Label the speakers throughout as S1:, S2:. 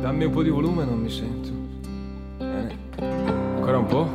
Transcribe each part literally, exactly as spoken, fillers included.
S1: Dammi un po' di volume, non mi sento. Bene. Ancora un po'.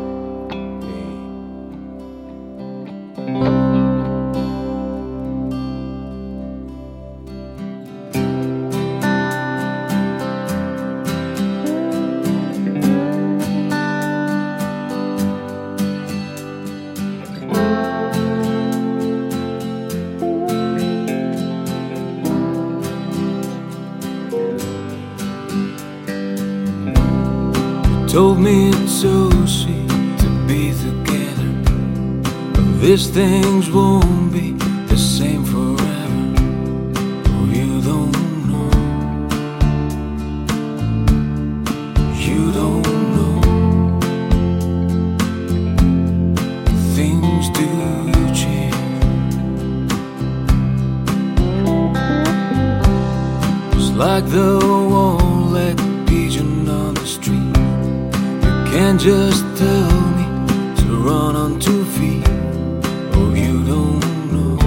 S2: Told me it's so sweet to be together, but these things won't be the same forever. Oh, you don't know, you don't know. Things do change. It's like the wall-legged pigeon on the street. Can't just tell me to run on two feet. Oh, you don't know,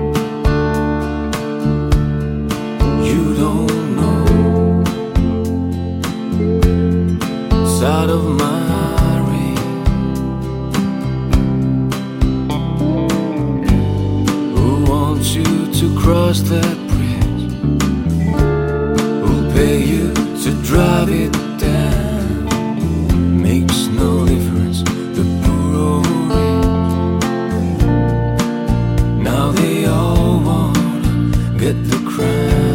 S2: you don't know. It's out of my range. Who wants you to cross that bridge? Who'll pay you to drive it down? Makes no difference, the poor or rich. Now they all wanna get the crown.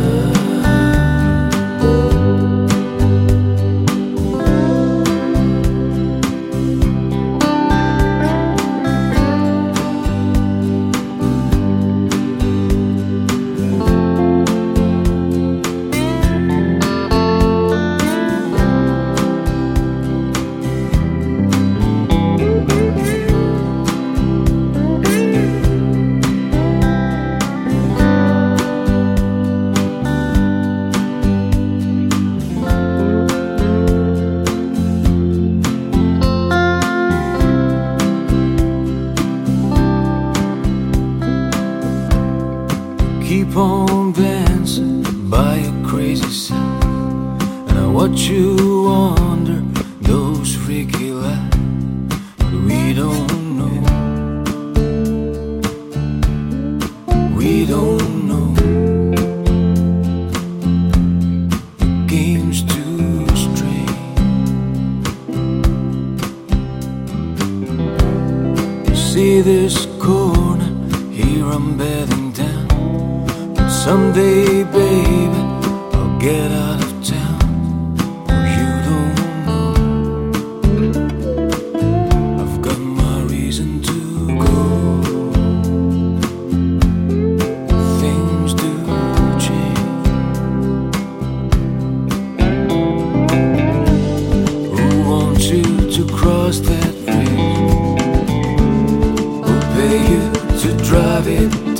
S2: Keep on dancing by a crazy sound, and I watch you wander those freaky lights. But we don't know, we don't know. The game's too strange. You see this corner, here I'm bedding down. Someday, baby, I'll get out of town. Oh, you don't know, I've got my reason to go. Things do change. Who wants you to cross that bridge? Who'll pay you to drive it